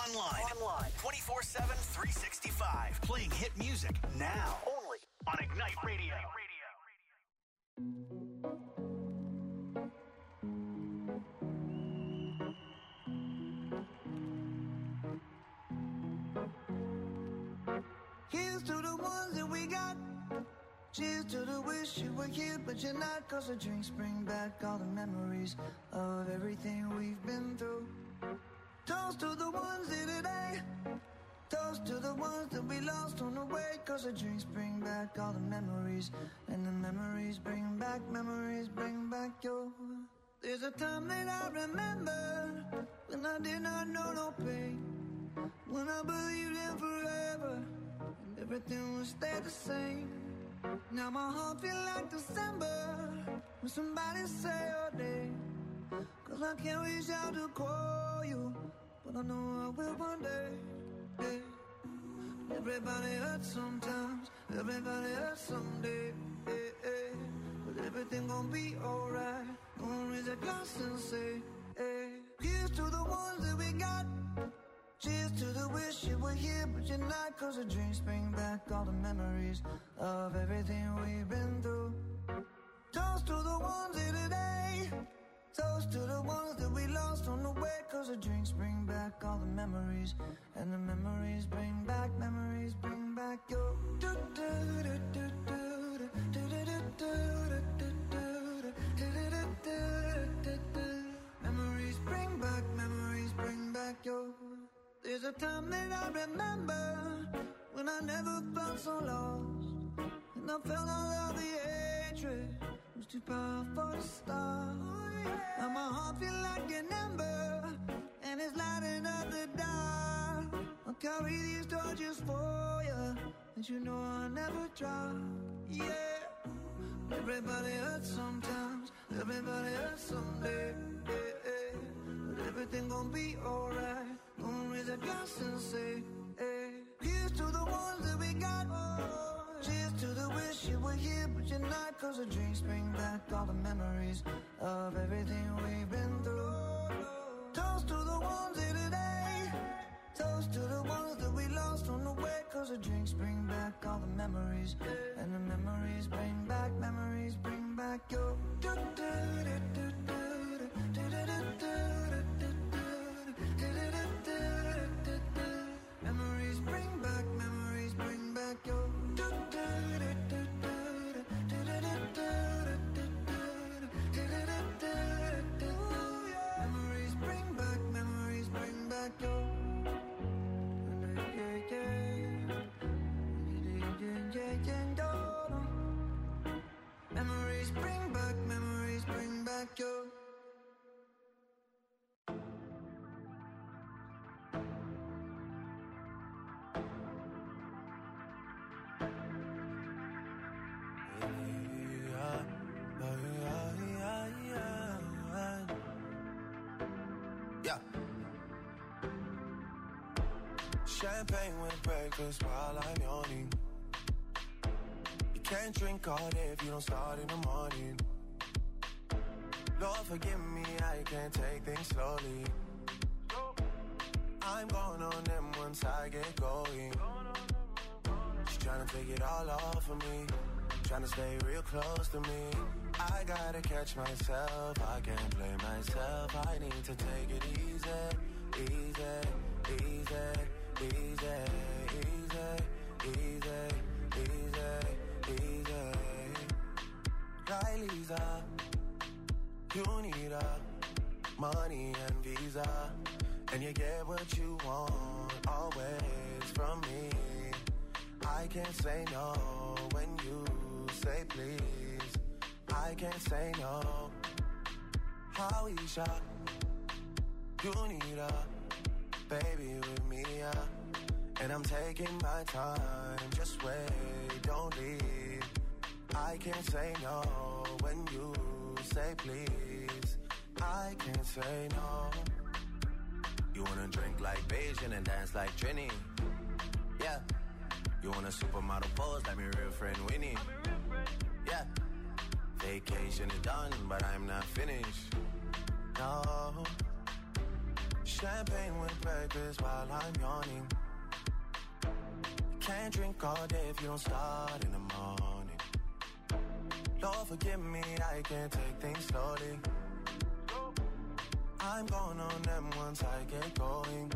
Online. 24/7, 365. Playing hit music now. Only on Ignite Radio. Here's to the ones that we got. Cheers to the wish you were here, but you're not. Cause the drinks bring back all the memories of everything we've been through. Toast to the ones here today. Toast to the ones that we lost on the way. Cause the drinks bring back all the memories. And the memories bring back your. There's a time that I remember when I did not know no pain. When I believed in forever and everything would stay the same. Now my heart feel like December when somebody say your name. Cause I can't reach out to call you, but I know I will one day. Yeah. Everybody hurts sometimes, everybody hurts someday. Yeah, yeah. But everything gon' be alright. Gonna raise a glass and say, hey. Here's to the ones that we got. Cheers to the wish you were here, but you're not. Cause the drinks bring back all the memories of everything we've been through. Toast to the ones here today. Toast to the ones that we lost on the way. Cause the drinks bring back all the memories. And the memories bring back your. Memories bring back your. There's a time that I remember when I never felt so lost. And I felt all of the hatred was too powerful to stop. Now my heart feel like an ember and it's lighting up the dark. I'll carry these torches for you, and you know I'll never drop. Yeah. Everybody hurts sometimes, everybody hurts someday. Yeah, yeah. But everything gon' be alright. Gonna raise a glass and say, hey. Here's to the ones that we got. Cheers to the wish you were here, but you're not. Cause the drinks bring back all the memories of everything we've been through. Toast to the ones here today. Toast to the ones that we lost on the way. Cause the drinks bring back all the memories. And the memories bring back your. Memories bring back your. Memories bring back your. Memories bring back your. Yeah. Champagne with breakfast while I'm yawning. You can't drink all day if you don't start in the morning. Lord forgive me, I can't take things slowly. I'm going on them once I get going. She's trying to take it all off of me, trying to stay real close to me. I gotta catch myself, I can't blame myself. I need to take it easy, easy, easy, easy, easy, easy, easy, easy. Kylie's up, you need money and visa, and you get what you want always from me. I can't say no when you say please. I can't say no. Howeisha, you need baby with me, and I'm taking my time. Just wait, don't leave. I can't say no when you say please. I can't say no. You wanna drink like Beijing and dance like Trini? Yeah. You want a supermodel pose like my real friend Winnie? Yeah. Vacation is done, but I'm not finished. No. Champagne with breakfast while I'm yawning. Can't drink all day if you don't start in the morning. Lord forgive me, I can't take things slowly. I'm going on them once I get going.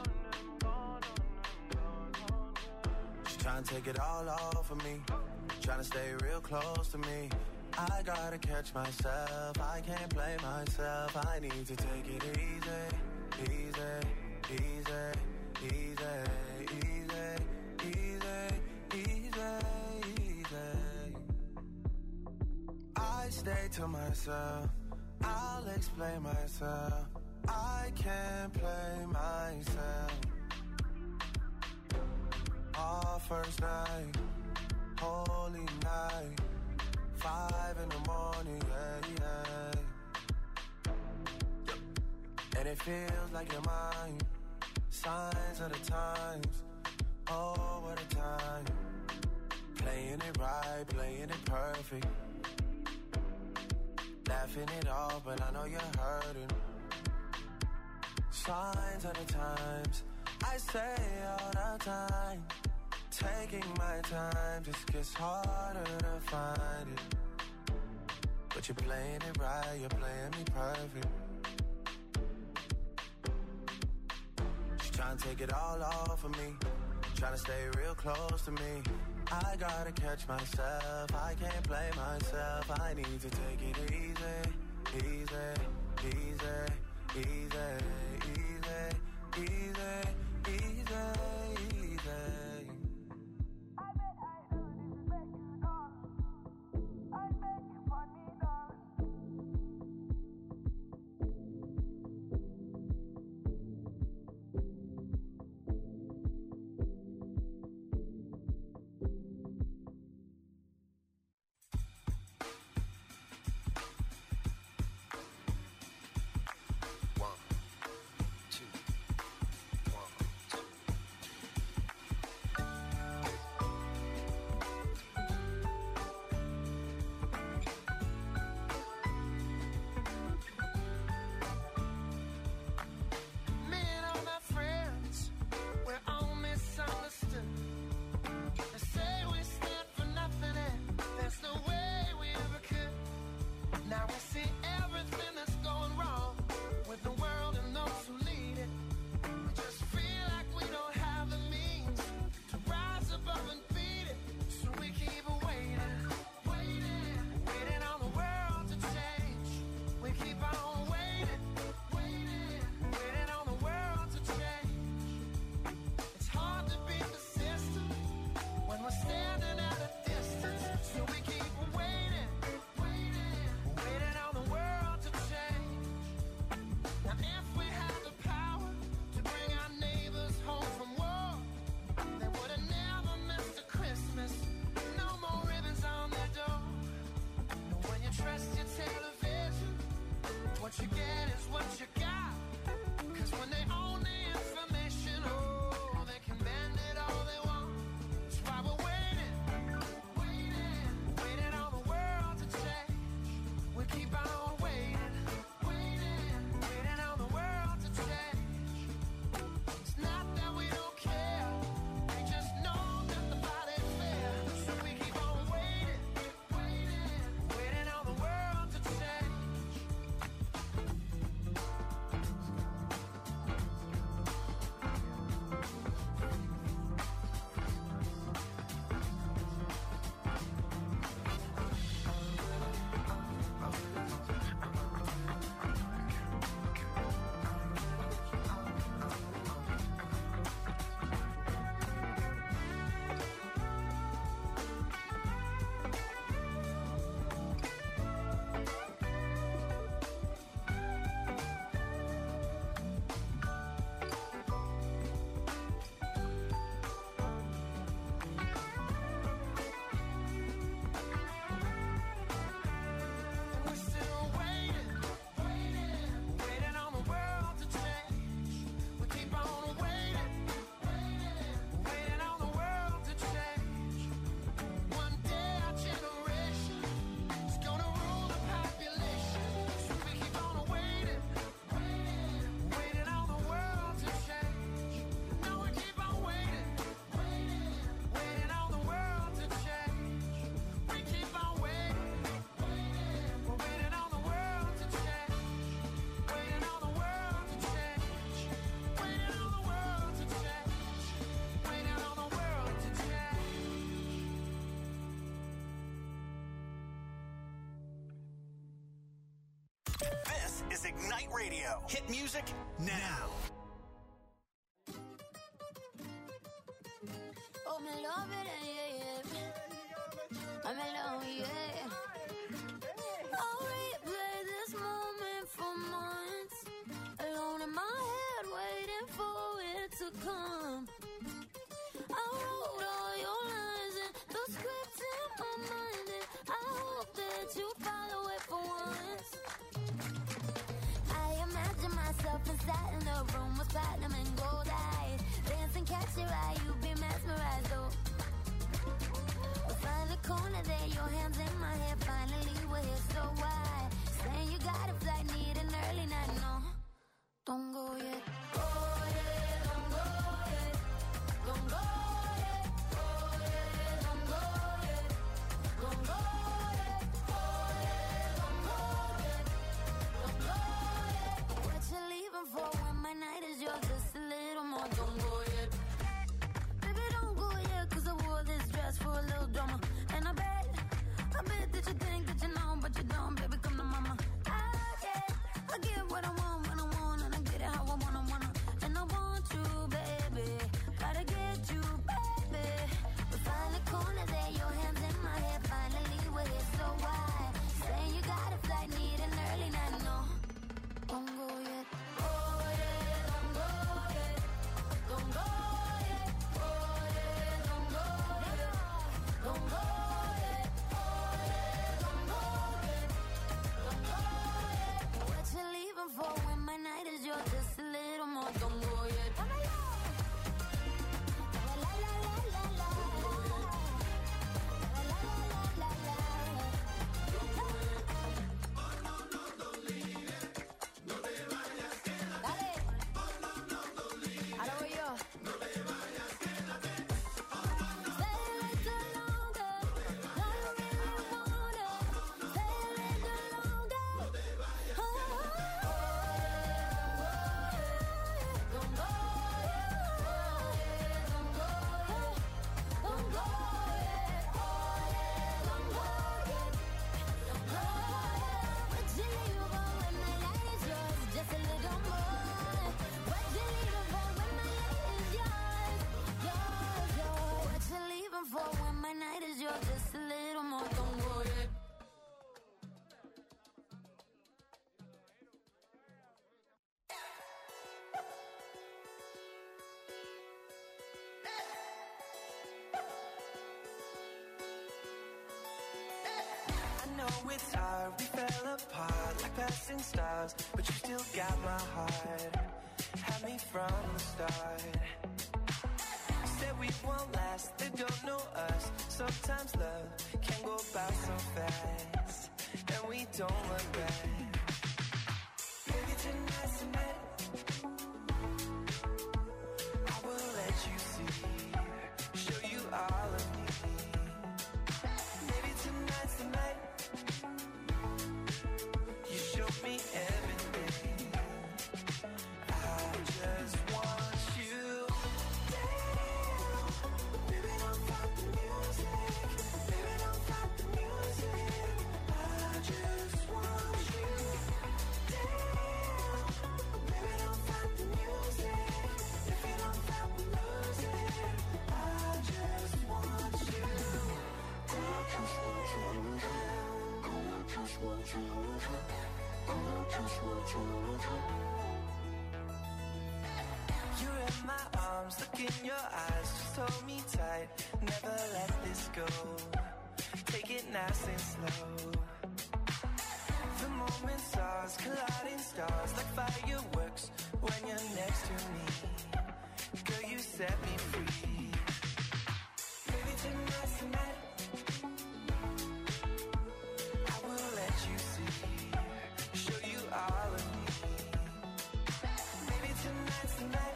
She's trying to take it all off of me, trying to stay real close to me. I gotta catch myself, I can't play myself. I need to take it easy, easy, easy, easy, easy, easy, easy, easy. I stay to myself, I'll explain myself. I can't play myself. Our first night, holy night, 5 in the morning, yeah. And it feels like you're mine. Signs of the times, oh what a time. Playing it right, playing it perfect. Laughing it off, but I know you're hurting. Signs of the times, I say all the time. Taking my time just gets harder to find it. But you're playing it right, you're playing me perfect. She's trying to take it all off of me, trying to stay real close to me. I gotta catch myself, I can't play myself. I need to take it easy, easy, easy, easy, easy, easy, easy, easy. is Ignite Radio. Hit music now. Oh, me love it, yeah. I'm alone, yeah. I'll replay this moment for months. Alone in my head, waiting for it to come. I wrote all your lines and the script in my mind, and I hope that you follow it for once. I imagine myself inside in a room with platinum and gold eyes. Dance and catch your eye, you be mesmerized, though. We'll find a corner there, your hands in my hair. Finally, we're here, so why? Saying you got a flight, need an early night, no. Don't go yet. Oh, yeah, don't go yet. Don't go yet. Oh, yeah, don't go yet. Don't go yet. Oh, yeah, don't go yet. Don't go yet. What you leaving for when my night is yours? Just a little more. Don't go yet. Baby, don't go yet, 'cause I wore this dress for a little drama. And I bet that you think that you know, but you don't. Baby, come to mama. I get what I want when I want, and I get it how I wanna. And I want you, baby. Gotta get you, baby. We find a corner there, your hands in my hair. Finally, we're here, so why? Saying you got a flight, need an early night, no. Don't go yet. Oh, yeah, don't go yet. Don't go yet. Oh, yeah, don't go yet. Don't go yet. Oh, yeah, don't go yet. Don't go yet. What you leaving for when my night is yours? Just a little more. Don't go yet. La, la, la, la, la, la. La, la, la, la, la. Dale. Ahora voy yo. Stay a little longer. No, you really want it. Stay a little longer. Oh, don't go yet. Don't go yet. Don't go yet. Oh, yeah, don't go yet. Don't go yet. What you leaving for when my night is yours? Just a little more. What you leaving for when my night is yours? Yours, yours. What you leaving for when my night is yours? Just a little more. Don't go yet. I know it's hard, we fell apart like passing stars, but you still got my heart. Had me from the start. Said we won't last, they don't know us. Sometimes love can go by so fast, and we don't look back. Maybe tonight's the night I will let you see, show you all of me. Maybe tonight's the night you show me everything. I just want you down. Baby, don't stop the music. Baby, don't stop the music. I just want you down. Baby, don't stop the music. If you don't stop the music, I just want you You're in my arms, look in your eyes, just hold me tight, never let this go. Take it nice and slow. The moment's ours, colliding stars like fireworks when you're next to me. Girl, you set me free. Maybe tonight's the night I will let you see, show you all of me. Maybe tonight's the night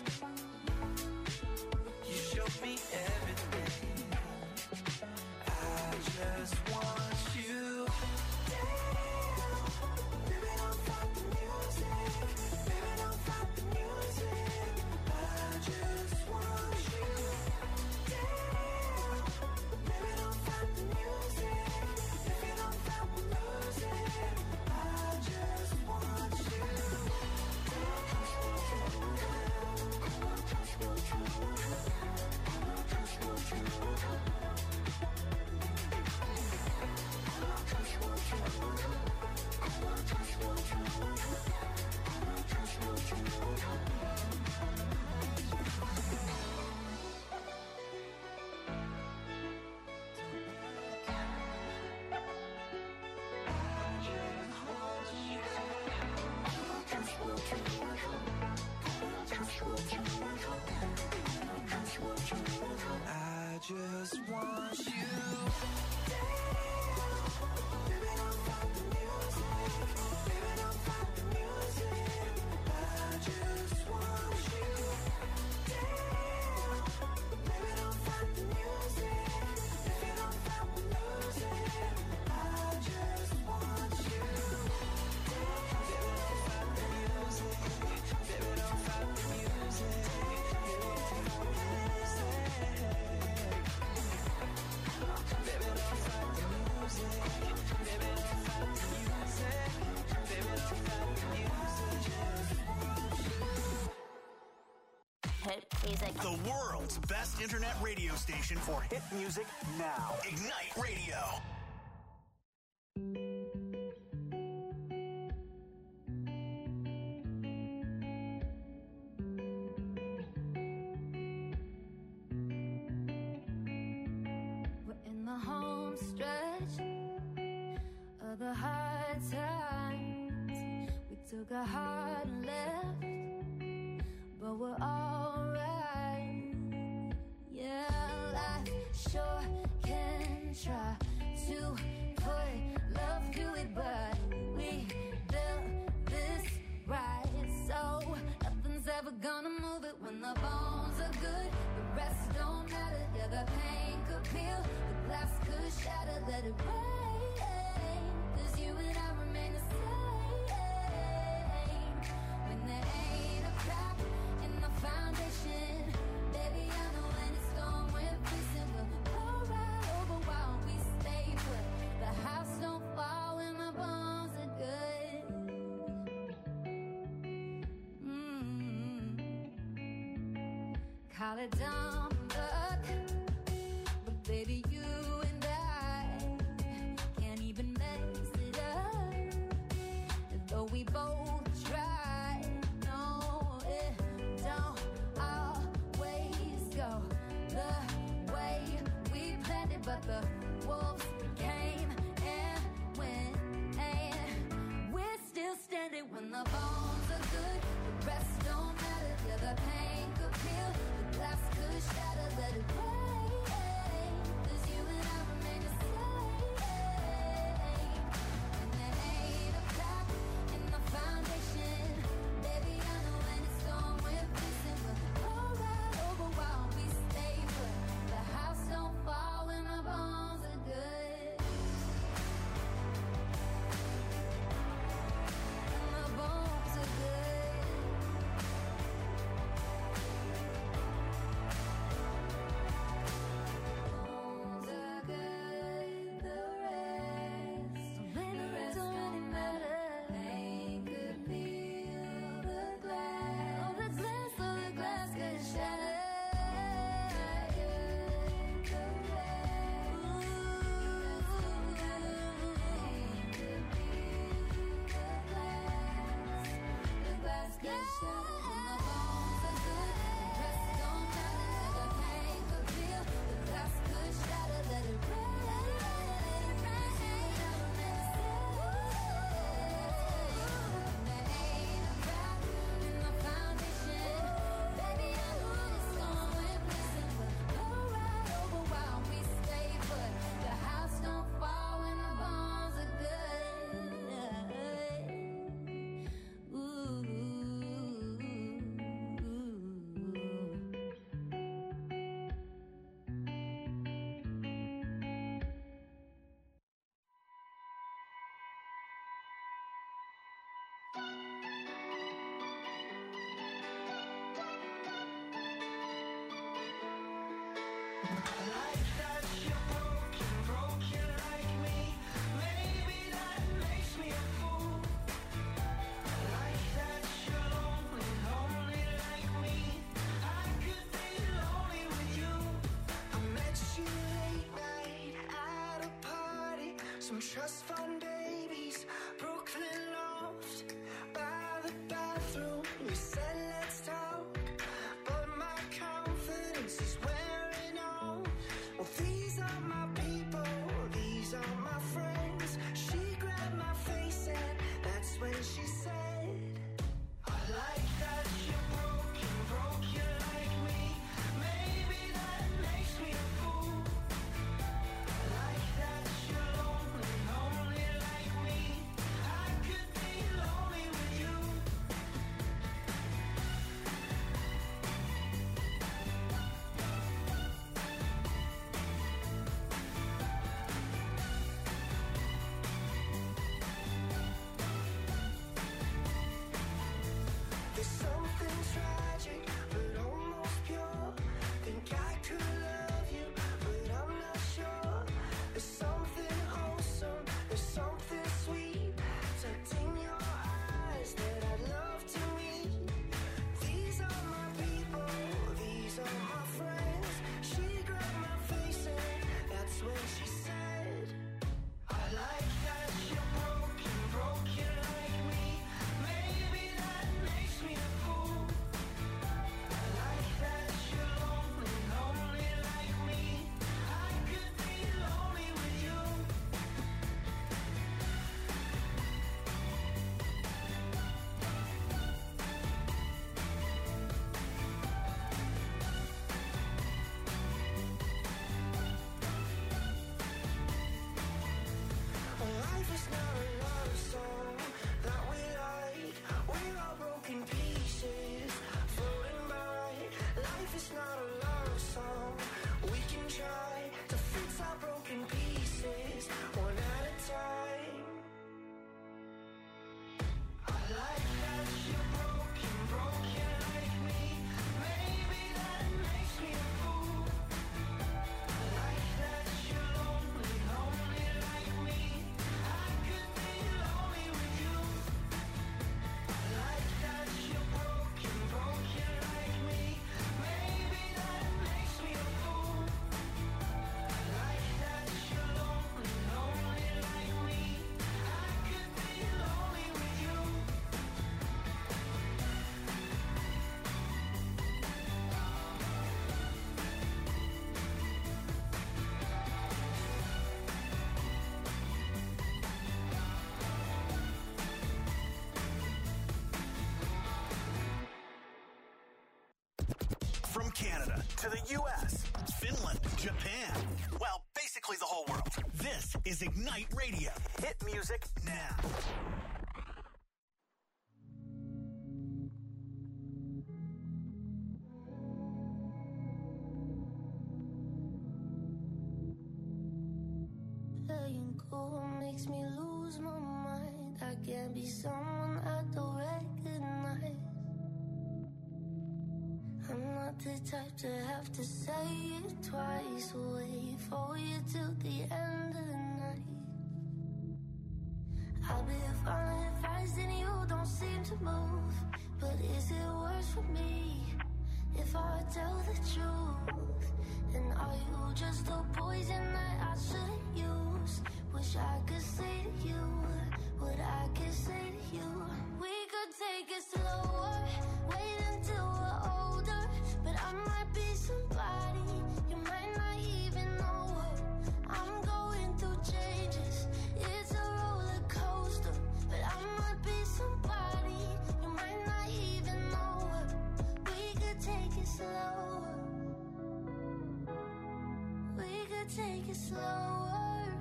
you show me everything. I just want you down. Baby, don't stop the music. Baby, don't stop the music. I just want hit music. The world's best internet radio station for hit music now. Ignite Radio. We're in the home stretch of the hard times. We took a hard left, but we're alright. Yeah, life sure can try to put love through it, but we built this right. So nothing's ever gonna move it when the bones are good. The rest don't matter. Yeah, the pain could peel, the glass could shatter. Let it rain, 'cause you and I remain the same. When there ain't a crack in the foundation, baby, I know when it's gone, we're fixing. We'll go right over while we stay put. The house don't fall when the bones are good. Call it dumb luck, but baby, you and I can't even mess it up. Though we both try, no, it don't always go the way we planned it. But the wolves came and went, and we're still standing when the bones are good. The rest don't matter. Yeah, the pain could peel, the glass could shatter. Let it rain, 'cause you and I remain the same. And there ain't a crack in the foundation, baby, I know when it's gone, we're fixing. We'll go right over while we stay put. The house don't fall when the bones are good. And the bones are good. Bones are good, the rest don't really matter. Pain could peel the glass, oh, the glass could shatter. The glass could shatter. And the bones are good, the rest don't matter. The pain could peel, the glass could shatter. Let it rain, there ain't a crack in the foundation, baby, I know it's gone, we're blessing. We'll go right over while we stay put. The house don't fall when the bones are good. Ooh. Some trust fund babies, Brooklyn loft, by the bathroom. We said let's talk, but my confidence is wearing on. Well, these are my people, these are my friends. She grabbed my face and that's when she said, I like that you're broken like me. Maybe that makes me a fool. I like that you're lonely like me. I Canada to the U.S., Finland, Japan. Well, basically the whole world. This is Ignite Radio. Hit music now. Letting go makes me lose my mind. I can't be someone I don't recognize. I'm not the type to have to say it twice. Wait for you till the end of the night. I'll be following advice and you don't seem to move. But is it worse for me if I tell the truth? And are you just a poison that I shouldn't use? Wish I could say to you what I could say to you. We could take it slower, wait until we're older. But I might be somebody you might not even know. I'm going through changes, it's a roller coaster. But I might be somebody you might not even know. We could take it slower. We could take it slower.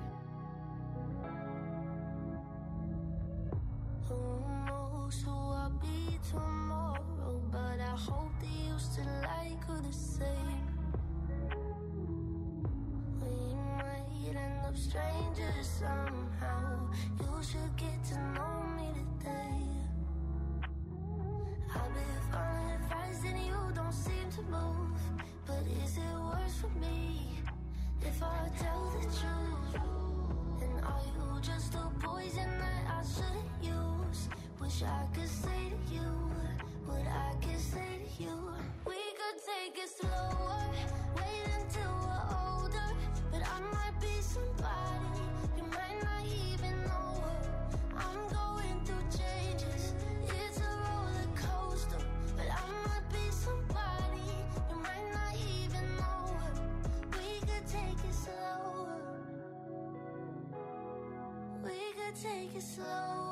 Who knows who I'll be tomorrow? But I hope that you still like her the same. We might end up strangers somehow. You should get to know me today. I've been following advice and you don't seem to move. But is it worse for me if I tell the truth? And are you just a poison that I shouldn't use? Wish I could say to you what I could say to you. We could take it slower, wait until we're older. But I might be somebody you might not even know. I'm going through changes, it's a roller coaster. But I might be somebody you might not even know. We could take it slower. We could take it slower.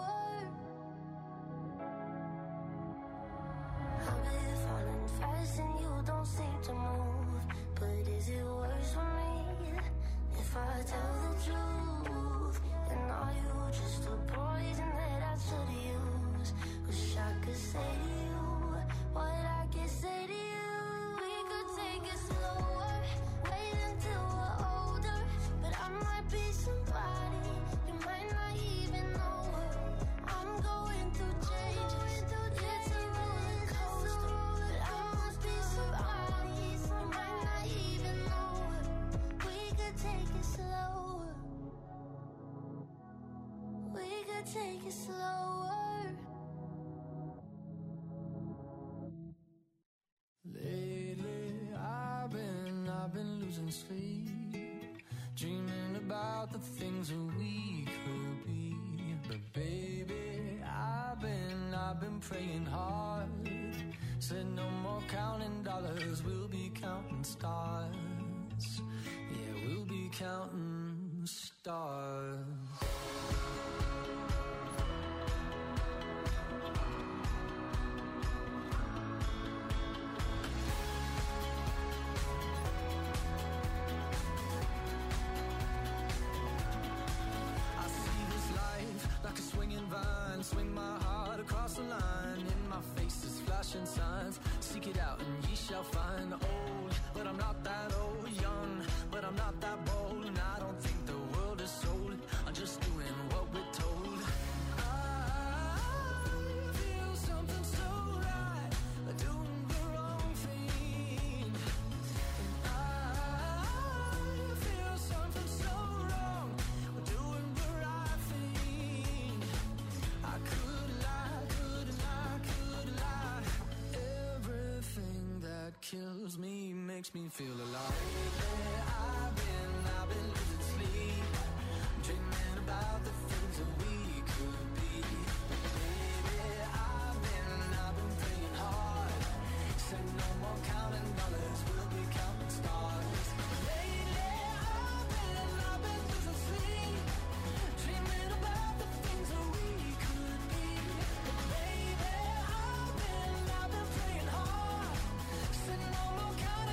I've been falling fast and you don't seem to move. But is it worse for me if I tell the truth? And are you just a poison that I should use? Wish I could say to you what I could say to you. We could take it slower, wait until we're older. But I might be somebody you might not even know. I'm going through changes, it's a roller coaster. But I must be somebody you might not even know. We could take it slower. We could take it slower. Lately, I've been losing sleep, dreaming about the things that we could be. But baby, I've been praying hard. Said no more counting dollars, we'll be counting stars. Yeah, we'll be counting stars. Like a swinging vine, swing my heart across the line. In my face is flashing signs. Seek it out and ye shall find. Old, but I'm not that old. Young, but I'm not that bold. And I don't think the world is sold. I'm just doing what we're told. I feel something so right, doing the wrong thing. And I feel something so wrong, doing the right thing. I could lie. Everything that kills me makes me feel alive. Lately, I've been losing sleep, dreaming about the things that we could be. Baby, I've been praying hard. Said no more counting dollars, we'll be counting stars. Lately, I've been losing sleep, dreaming about the things that we could be. Baby, I've been praying hard. Said no more counting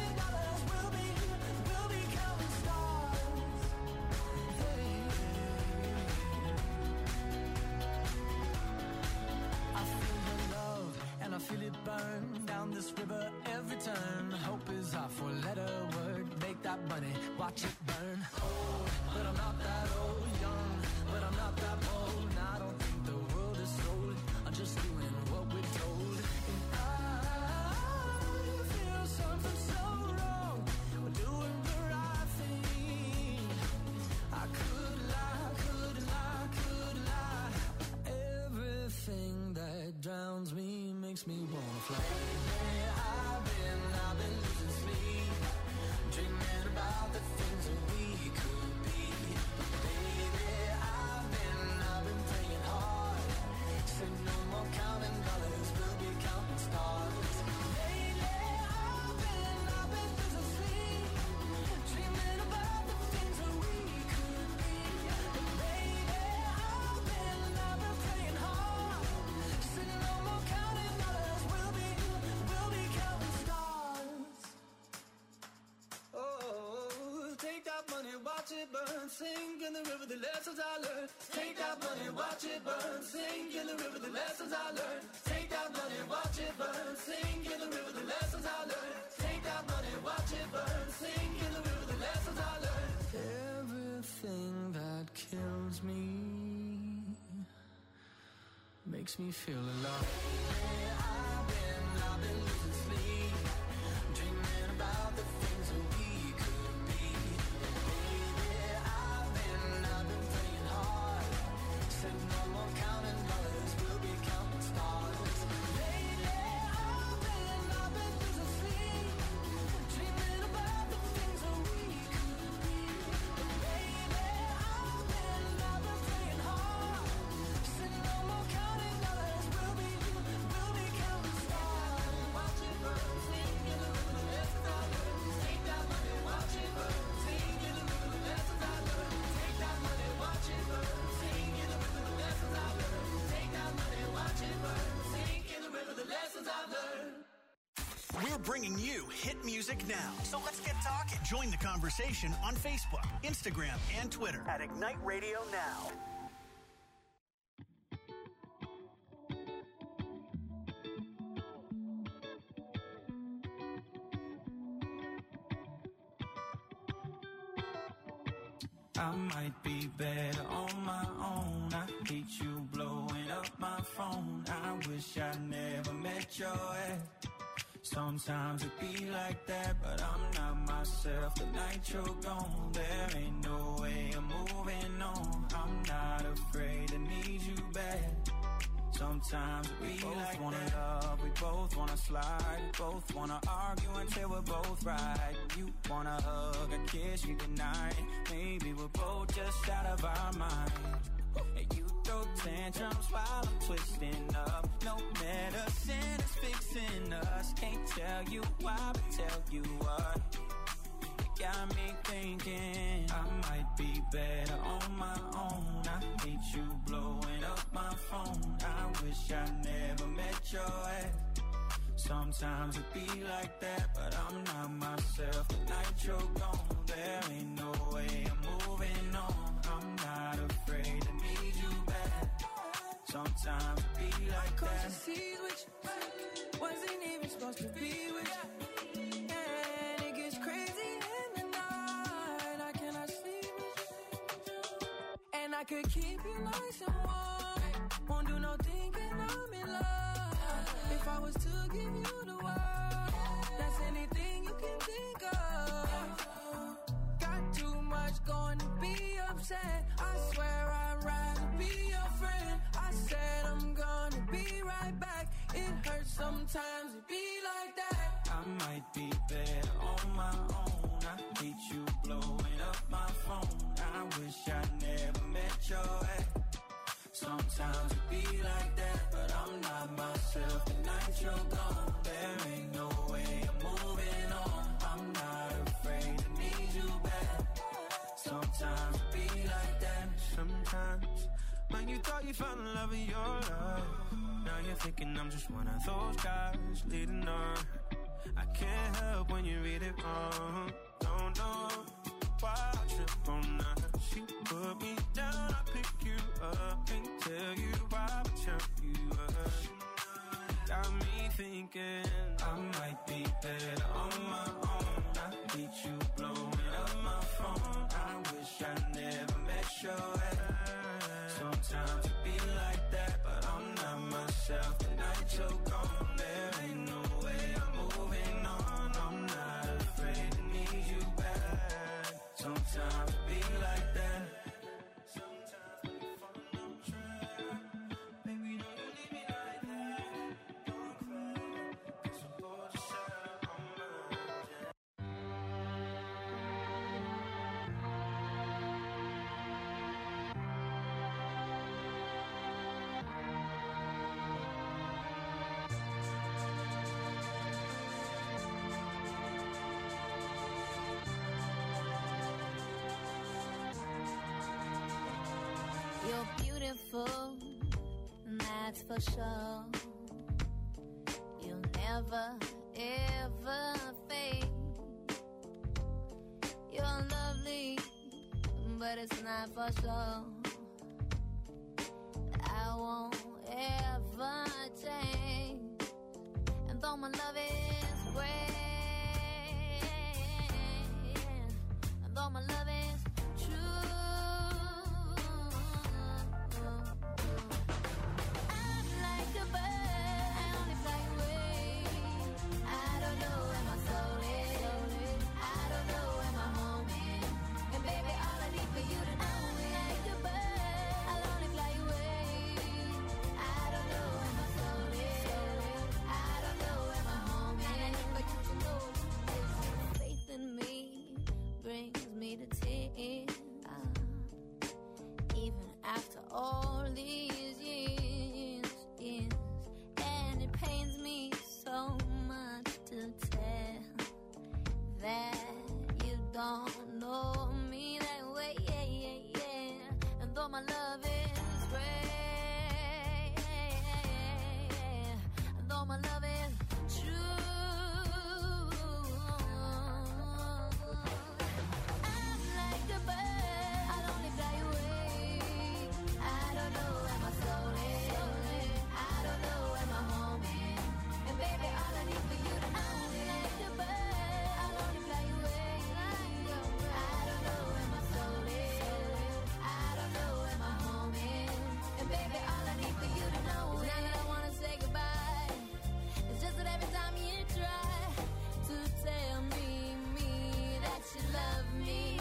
burn. Sink in the river, the lessons I learned. Take that money, watch it burn. Sink in the river, the lessons I learned. Take that money, watch it burn. Sink in the river, the lessons I learned. Take that money, watch it burn. Sink in the river, the lessons I learned. Everything that kills me makes me feel alive. I've been losing sleep, dreaming about the things that we could be. Baby, I've been praying hard. Said no more counting dollars, we'll be counting stars. Lately, I've been losing sleep, dreaming about the things that we could be. Baby, I've been praying hard. Said no more counting dollars, we'll be counting stars. Watch it burn, sing in the river, the lessons I learned. Take that money, watch it burn, sing in the river, the lessons I learned. Take that money, watch it burn, sing in the river, the lessons I learned. Take that money, watch it burn, sing in the river, the lessons I learned. We're bringing you hit music now. So let's get talking. Join the conversation on Facebook, Instagram, and Twitter at Ignite Radio Now. I might be better on my own. I hate you blowing up my phone. I wish I never met your ex. Sometimes it be like that, but I'm not myself. The night you're gone, there ain't no way I'm moving on. I'm not afraid to need you back. Sometimes we both like wanna that. Love, we both wanna slide, we both wanna argue until we're both right. You wanna hug, a kiss, you goodnight. Maybe we're both just out of our mind. And you throw tantrums while I'm twisting up. No medicine is fixing us. Can't tell you why, but tell you what. You got me thinking I might be better on my own. I hate you blowing up my phone. I wish I never met your ex. Sometimes it be like that, but I'm not myself. The night you're gone, there ain't no way I'm moving on. I'm not afraid to need you back. Sometimes it be like that. Cause you see with you, wasn't even supposed to be with you. And it gets crazy in the night. I cannot sleep with you. And I could keep you nice and warm. Won't do no thinking I'm in love. If I was to give you the world, that's anything you can think of. Got too much going to be upset. I swear I'd rather be your friend. I said I'm gonna be right back. It hurts sometimes to be like that. I might be better on my own. I hate you blowing up my phone. I wish I never met your ex. Sometimes it be like that, but I'm not myself. The night you're gone, there ain't no way I'm moving on. I'm not afraid to need you back. Sometimes it be like that. Sometimes when you thought you found love in your life, now you're thinking I'm just one of those guys leading on. I can't help when you read it wrong. Don't know why I trip on that. She put me down, I pick you up. Can't tell you why, but tell you up. Got me thinking I might be better on my own. I hate you blowing up my phone. I wish I never met your ex. Sometimes it be like that, but I'm not myself. The night you're gone, there ain't no way I'm moving on. I'm not afraid to need you back. Sometimes it be like that. Sometimes we fall on track. Baby, don't you leave me like that. Don't cry, 'cause I'm bored just out on my own. You're beautiful, that's for sure. You'll never, ever fade. You're lovely, but it's not for sure. I won't ever change, and though my love is great, and though my love is true, I'm like a bird, I only fly away. I don't know where my soul is, I don't know where my home is, and baby, all I need for you to know is like a bird, I'll only fly away. I don't know where my soul is, I don't know where my home is, but you to know is faith in me brings me to tears. Even after all these years, and it pains me so much to tell that you don't know me that way, and though my love is great, and though my love is true, I'm like a bird, I'll only fly away. I don't know where my soul is, I don't know where my home is, and baby, all I need for you to know is like a bird, I'll only fly away. I don't know where my soul is, I don't know where my home is, and baby, all I need for you to know is not that I wanna say goodbye. It's just that every time you try to tell me that you love me,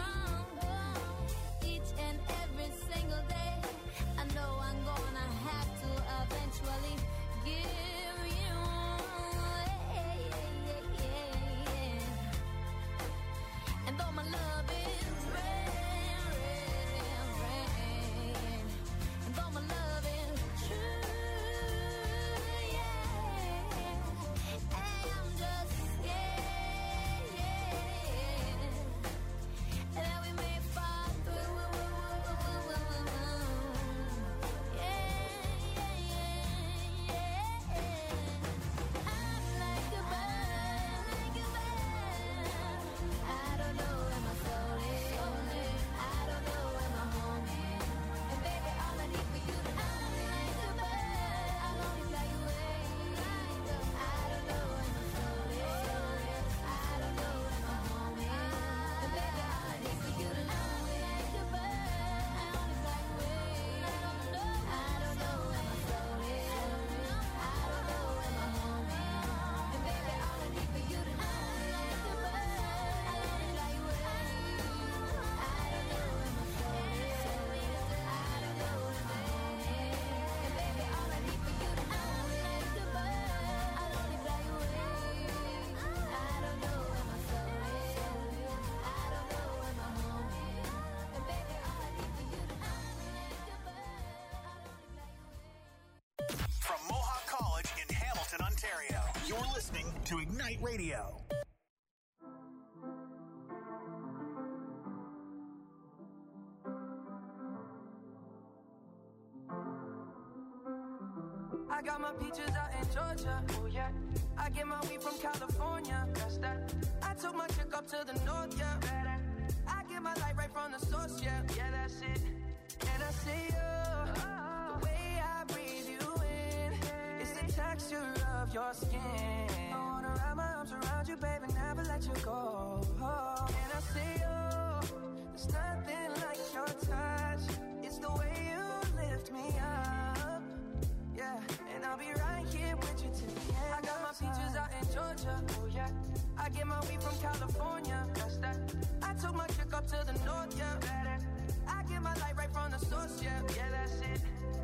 each and every single day, I know I'm gonna have to eventually give you away. And though my love is rare, and though my love is true, I'm just scared that we may fall through. I'm like a bird, I don't know where my soul is, I don't know where my home is, and baby, all I need for you to know is like a bird, I'll only fly away. I don't know where my soul is, I don't know where my home is, and baby, all I need for you to know is like a bird, I'll only fly away. I don't know where my soul is, I don't know where my home is, and baby, all I need for you to know is like a bird, I'll only fly away. I don't know where my soul is, I don't know where my home is, and baby, all I need for you to know is like a bird, I'll only fly away. I don't know where my soul is, I don't know where my home is, and baby, all I need for you to know is like a bird, I'll only fly away. From Mohawk College in Hamilton, Ontario, you're listening to Ignite Radio. I got my peaches out in Georgia, oh yeah. I get my weed from California, that's that. I took my chick up to the north, yeah. I get my light right from the source, yeah. Yeah, that's it. And I see you, the way I breathe you in, it's the texture of your skin. I wanna wrap my arms around you, baby, never let you go. And I see you, there's nothing like your touch. It's the way you lift me up. Yeah, and I'll be right here with you till the end. I got my peaches out in Georgia, oh yeah. I get my weed from California, that's that. I took my chick up to the north, yeah. I get my light right from the source, yeah. Yeah, that's it.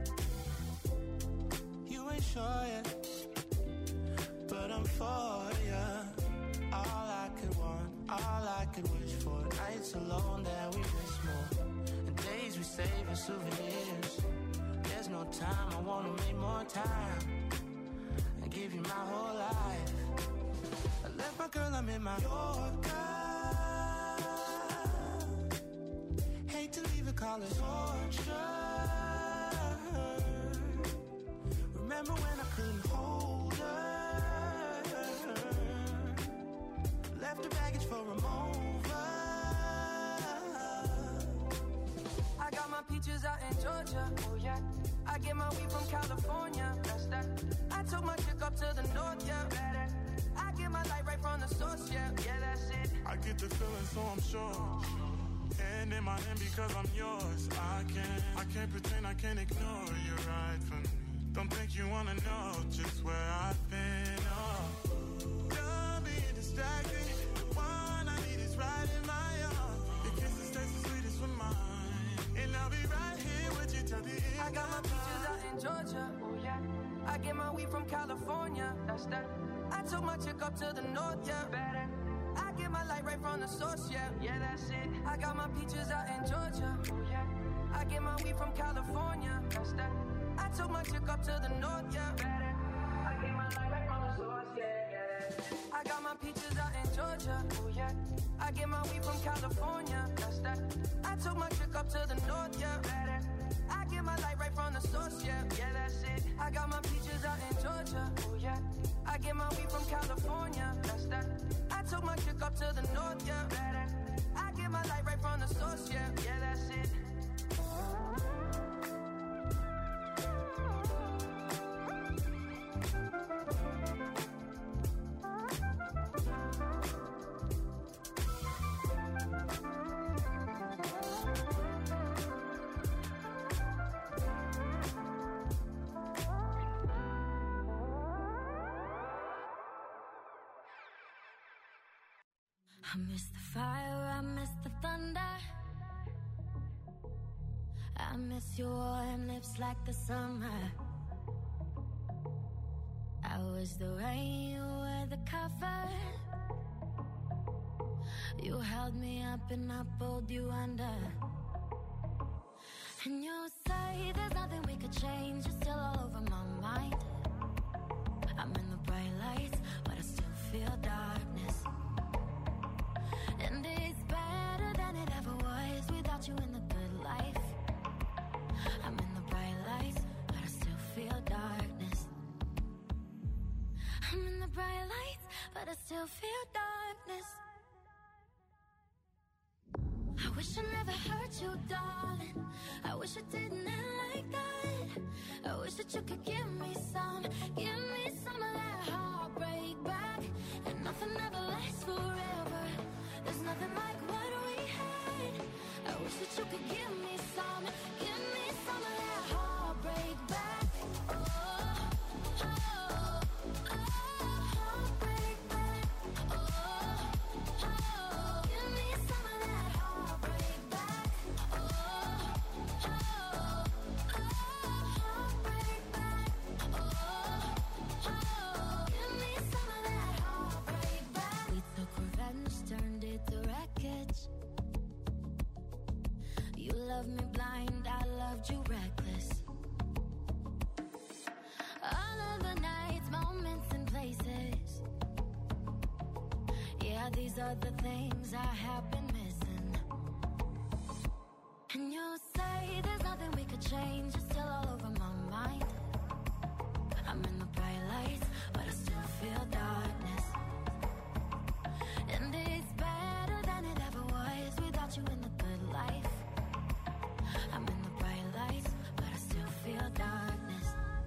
You ain't sure yet, but I'm for ya. All I could want, all I could wish for. Nights alone that we miss more, and days we save as souvenirs. There's no time, I wanna make more time and give you my whole life. I left my girl, I'm in my Yorker. Hate to leave it, call it torture. Remember when I couldn't hold her? Left her baggage for a mover. Georgia, oh yeah. I get my weed from California, that's that. I took my chick up to the north, yeah, better. I get my light right from the source, yeah, that's it. I get the feeling, so I'm sure. Hand in my hand because I'm yours. I can't pretend, I can't ignore you right from me. Don't think you wanna know just where I've been. Oh, don't be distracted. The one I need is right in my arms. Your kisses taste the sweetest with mine, and I'll be right here with you till the end. I got my peaches out in Georgia, oh yeah. I get my weed from California, that's that. I took my chick up to the north, yeah, better. I get my light right from the source, yeah, that's it. I got my peaches out in Georgia, oh yeah. I get my weed from California, that's that. I took my chick up to the north, yeah, better. I get my light right from the source, yeah. I got my peaches out in Georgia, oh yeah. I get my weed from California, that's that. I took my chick up to the north, yeah, better. I get my light right from the source, yeah, that's it. I got my peaches out in Georgia, oh yeah. I get my weed from California, that's that. I took my chick up to the north, yeah, better. I get my light right from the source, yeah, that's it. I miss the fire, I miss the thunder. I miss your warm lips like the summer. I was the rain, you were the cover. You held me up and I pulled you under. And you say there's nothing we could change. You're still all over my mind. I'm in the bright lights, but I still feel darkness. And it's better than it ever was without you in the good life. I'm in the bright lights, but I still feel darkness. I'm in the bright lights, but I still feel darkness. I wish I never hurt you, darling. I wish I didn't end like that. I wish that you could give me some of that heartbreak back. And nothing ever lasts forever. There's nothing like what we had. I wish that you could give me some of that heartbreak back. Oh, heartbreak back. Oh, give me some of that heartbreak back. Oh, heartbreak back. Oh, give me some of that heartbreak back. We took revenge, turned it to wreckage. You loved me blind, I loved you reckless. All of the nights, moments and places. Yeah, these are the things I have been missing. And you say there's nothing we could change. You're still all over my mind. I'm in the bright lights, but I still feel darkness. And it's better than it ever was without you in the good life. I'm in the bright lights, but I still feel darkness.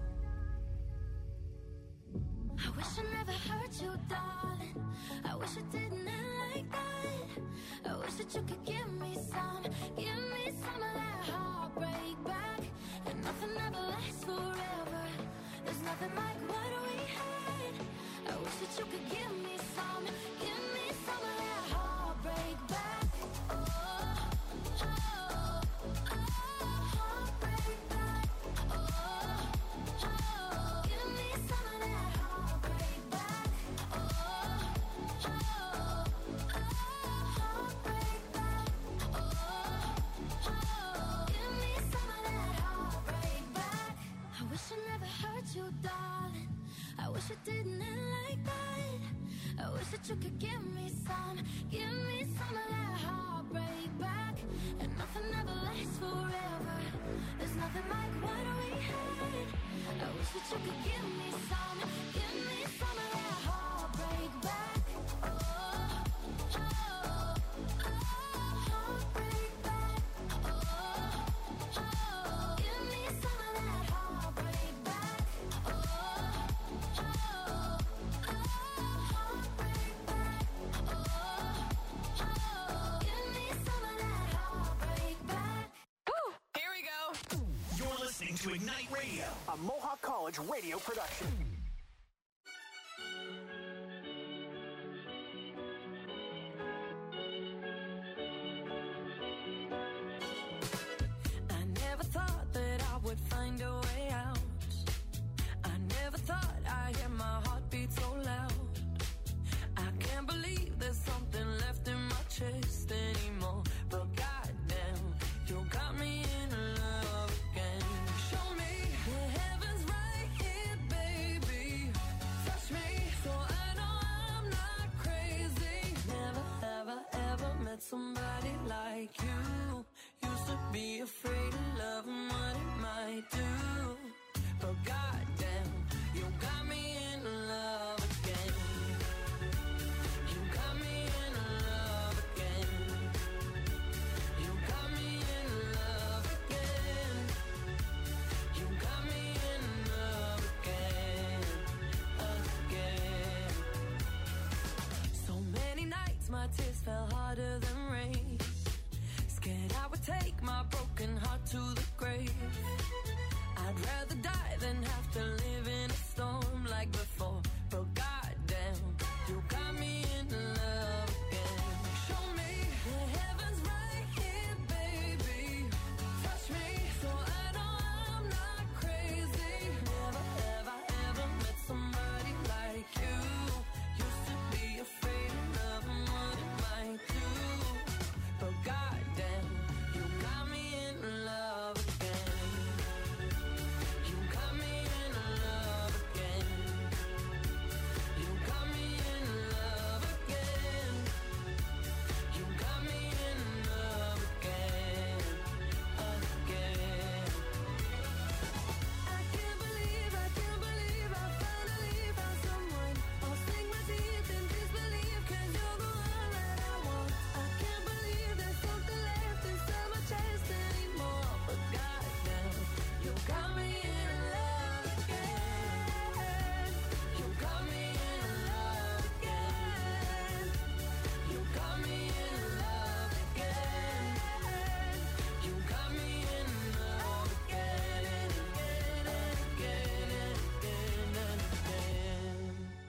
I wish I never hurt you, darling. I wish it didn't end like that. I wish that you could give me some of that heartbreak back. And nothing ever lasts forever. There's nothing like what we had. I wish that you could give me some of that heartbreak back. Oh, heartbreak back. Oh, give me some of that heartbreak back. Oh, heartbreak back. Oh, give me some of that heartbreak back. I wish I never hurt you, darling. I wish it didn't end like that. I wish that you could give me some of that heartbreak back. And nothing ever lasts forever. There's nothing like what we had. I wish that you could give me some of that heartbreak back. Oh, heartbreak back. Oh, give to Ignite Radio, a Mohawk College radio production. I never thought that I would find a way out. I never thought I'd hear my heartbeat so loud. I can't believe there's something left in my chest anymore. But goddamn, you got me in love again. Show me the heavens right here, baby. Touch me so I know I'm not crazy. Never, ever, ever met somebody like you. Used to be afraid of love and what it might do. But goddamn, you got me in love again. You got me in love again. You got me in love again. You got me in love again, again. So many nights my tears fell harder than rain. Scared I would take my broken heart to the grave. I'd rather die than have to live in a storm like before. But goddamn, you got me in love again. Show me the heavens right here, baby. Touch me so I know I'm not crazy. Never, ever, ever met somebody like you. Used to be afraid of love and what it might do. But goddamn, you got me in love again. You got me in love again. You got me in love again. You got me in love again, again. I can't believe I finally found someone. I'll sink my teeth in disbelief 'cause you're the one that I want. I can't believe there's something left inside my chest anymore. But goddamn, you got me in love again. You got me in love again. You got me in love again. You got me in love again and again and again and again and again.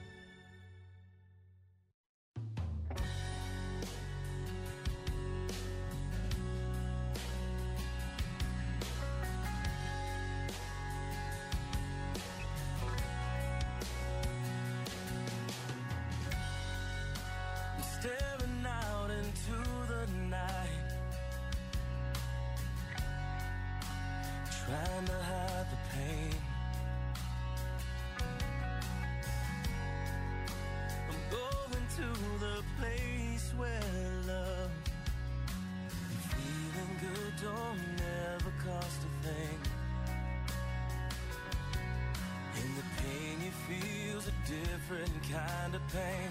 I'm staring out into the night, trying to hide the pain. I'm going to the place where love and feeling good don't never cost a thing. And the pain you feel's a different kind of pain.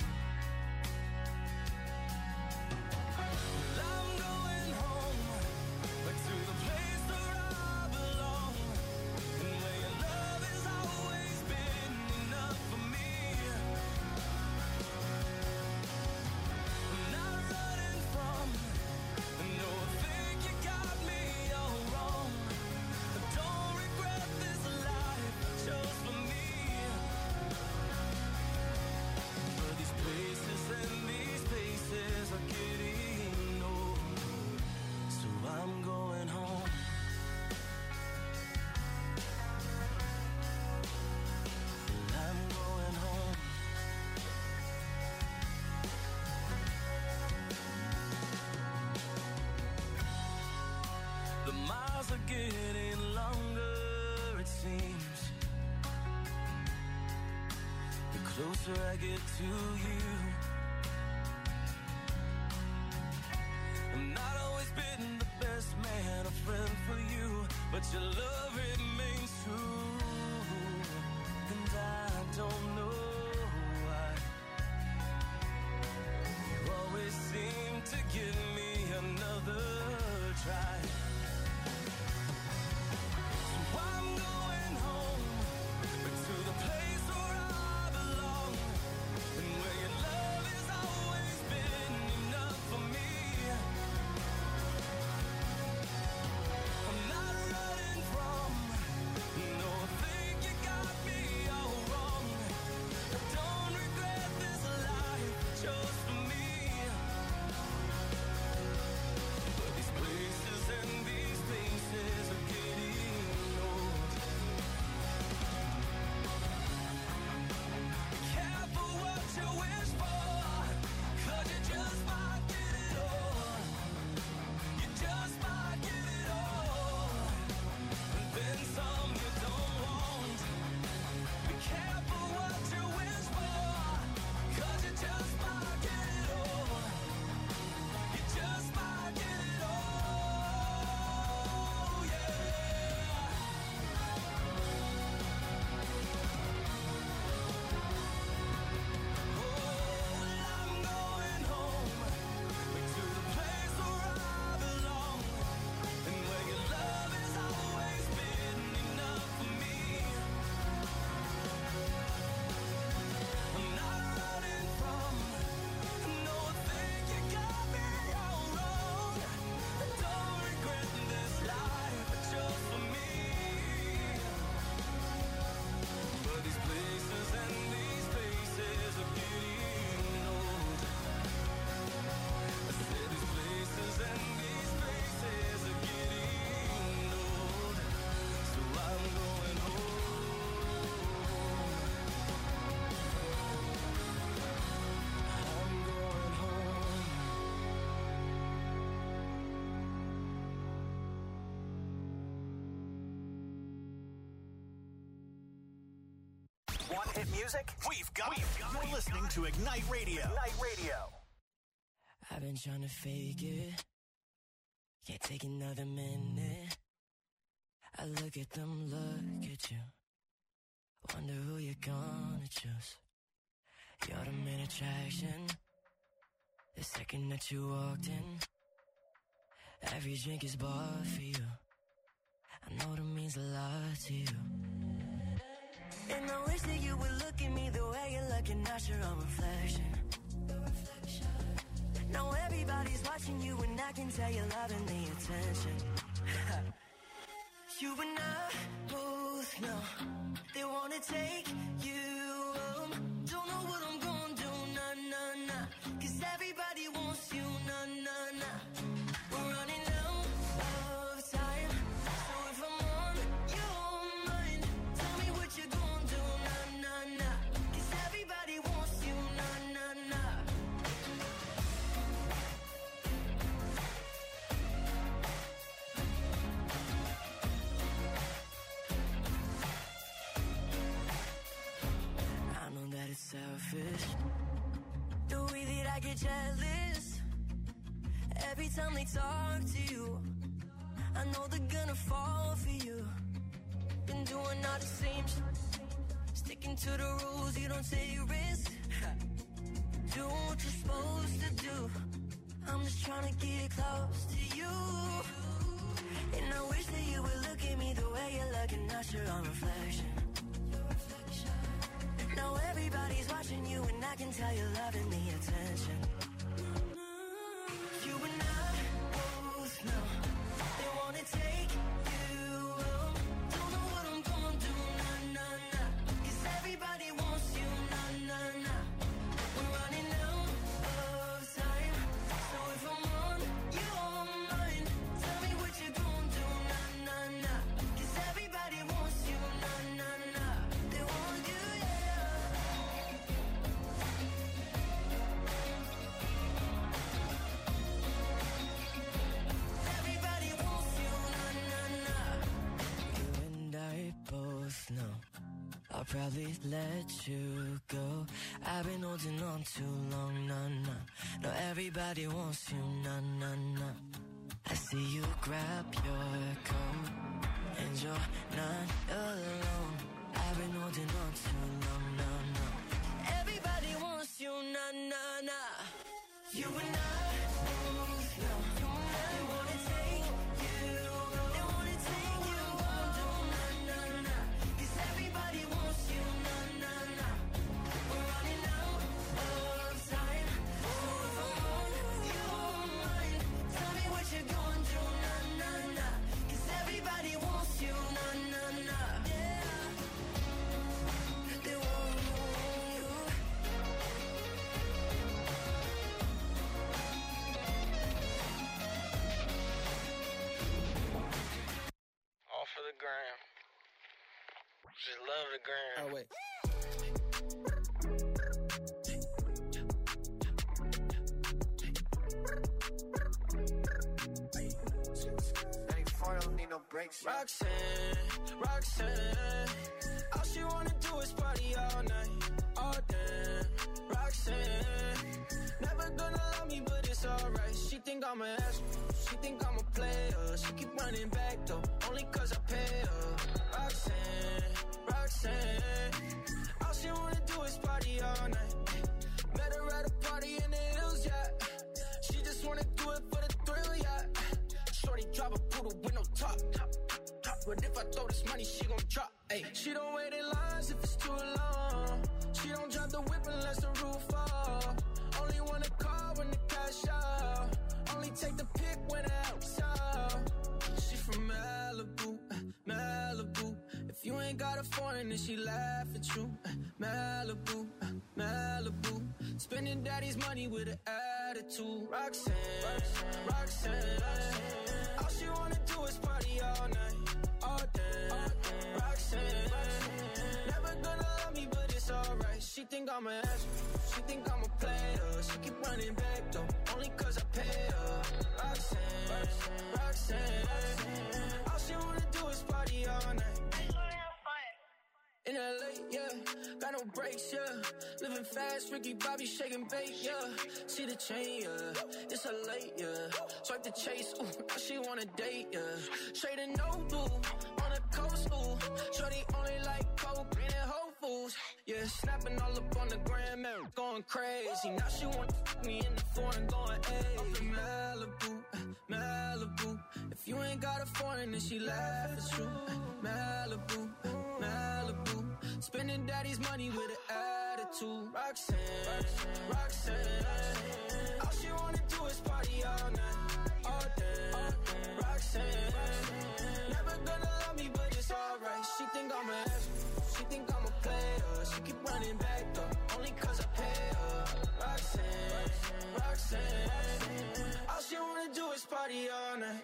I'm going home, back to the place where I belong, and where your love has always been enough for me. I'm not running from, no, I think you got me all wrong. I don't regret this life I chose for me. But these places and these faces are getting old, so I'm going home. I'm going home. The miles are getting longer, it seems. The closer I get to you. I've not always been the best man, a friend for you, but your love remains true. And I don't know why you always seem to give me another try. So I'm going home, back to the place where I belong, and where your love has always been enough for me. I'm not running from, music? We've got it. You're listening to Ignite Radio. Ignite Radio. I've been trying to fake it. Can't take another minute. I look at them, look at you. Wonder who you're gonna choose. You're the main attraction. The second that you walked in, every drink is bought for you. I know that means a lot to you. And I wish that you would look at me the way you're looking, not your own reflection. Now everybody's watching you and I can tell you're loving the attention. You and I both know they wanna take you home. Don't know what I'm gonna do, nah, nah, nah. Cause everybody wants you, nah, nah, nah. We're running out of time. So if I'm on your mind, tell me what you're gonna do, nah, nah, nah. Cause everybody wants you, nah, nah, nah. It's selfish the way that I get jealous every time they talk to you. I know they're gonna fall for you. Been doing all the same shit, sticking to the rules, you don't take risks. Doing what you're supposed to do. I'm just trying to get close to you. And I wish that you would look at me the way you're looking, not your own reflection. Now everybody's watching you and I can tell you're loving the attention. You and I both know they wanna take you home. Don't know what I'm gonna do, nah, nah, nah. Cause everybody wants you, nah, nah, nah. We're running out of time. So if I'm on your mind, tell me what you're gonna do, nah, nah, nah. Cause everybody wants you, nah, nah, nah. They want you, yeah. No, I'll probably let you go. I've been holding on too long, nah, nah. No, everybody wants you, nah, nah, nah. I see you grab your coat and you're not alone. I've been holding on too long, nah, nah. Everybody wants you, nah, nah, nah. You and I both know they wanna take you, they wanna take you home, nah, nah, nah. Cause everybody wants you, nah, nah, nah. We're running out of time. So if I'm on your mind, tell me what you're gonna do, nah, nah, nah. Cause everybody wants you, nah, nah, nah. Yeah. They want you. All for the gram. Just love the gram. Oh, wait. Don't need no breaks. Roxanne, all she wanna do is party all night, all day. Roxanne, never gonna love me, but it's alright. She think I'm an ass, she think I'm a player. She keep running back though, only cause I pay her. Roxanne, all she wanna do is party all night. Met her at a party in the hills, yeah. She just wanna do it for the thrill, yeah. Shorty drive a poodle with no top. But if I throw this money, she gon' drop. Ay. She don't wait in lines if it's too long. She don't drive the whip unless the roof fall. Only wanna call when the cash out. Only take the pic when the help's out. She from Malibu, Malibu. If you ain't got a foreign, then she laugh at you. Malibu, Malibu. Spending daddy's money with an attitude. Roxanne. All she wanna do is party all night, all day. Roxanne, never gonna love me, but it's alright. She think I'm an ass, she think I'm a player. She keep running back though, only cause I pay her. Roxanne, all she wanna do is party all night. In LA, yeah, got no brakes, yeah. Living fast, Ricky Bobby shaking bait, yeah. See the chain, yeah. It's a late, yeah. Swipe the chase, ooh, now she wanna date, yeah. Straight and no blue, on the coast, ooh. Shorty only like coke and Whole Foods, yeah. Snapping all up on the gram, man, going crazy. Now she wanna fuck me in the foreign, going, ayy. Up in Malibu, Malibu. If you ain't got a foreign, then she laugh, it's true. Malibu, Malibu. Spending daddy's money with an attitude. Roxanne, Roxanne. All she wanna do is party all night, all day. Roxanne, never gonna love me, but it's alright. She think I'm an asshole, she think I'm a player. She keep running back though, only cause I pay her. Roxanne, Roxanne. All she wanna do is party all night.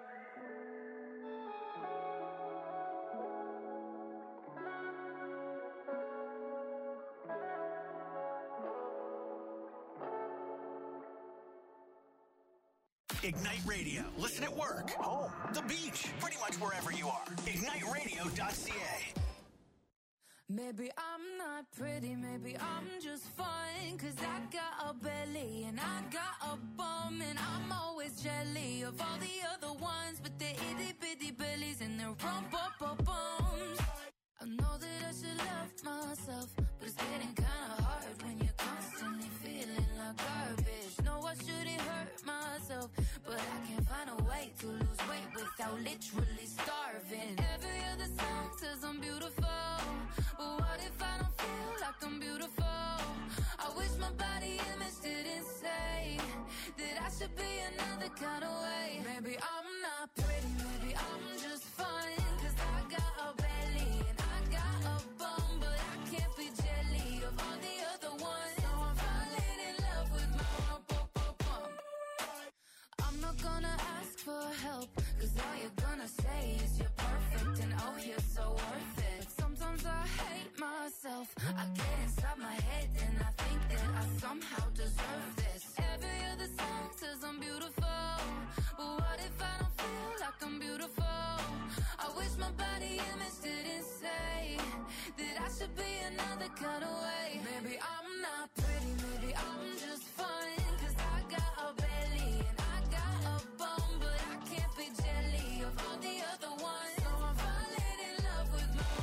Ignite Radio. Listen at work, home, the beach, pretty much wherever you are. IgniteRadio.ca. Maybe I'm not pretty, maybe I'm just fine. Cause I got a belly and I got a bum. And I'm always jelly of all the other ones. But they're itty bitty bellies and their rump-up-bums. I know that I should love myself, but it's getting kinda hard when you're constantly feeling like garbage. No, I shouldn't hurt myself, but I can't find a way to lose weight without literally starving. Every other song says I'm beautiful, but what if I don't feel like I'm beautiful? I wish my body image didn't say that I should be another kind of way. Maybe I'm not pretty, maybe I'm just fine. Cause I got a belly and I got a bum, but I can't be jelly of all the other ones. So I'm falling in love with my rump-up-up-bum. I'm not gonna ask for help, cause all you're gonna say is you're perfect and oh you're so worth it. But sometimes I hate myself, I get inside my head and I think that I somehow deserve this. Every other song says I'm beautiful, but what if I don't feel like I'm beautiful? I wish my body image didn't say that I should be another kind of way. Maybe I'm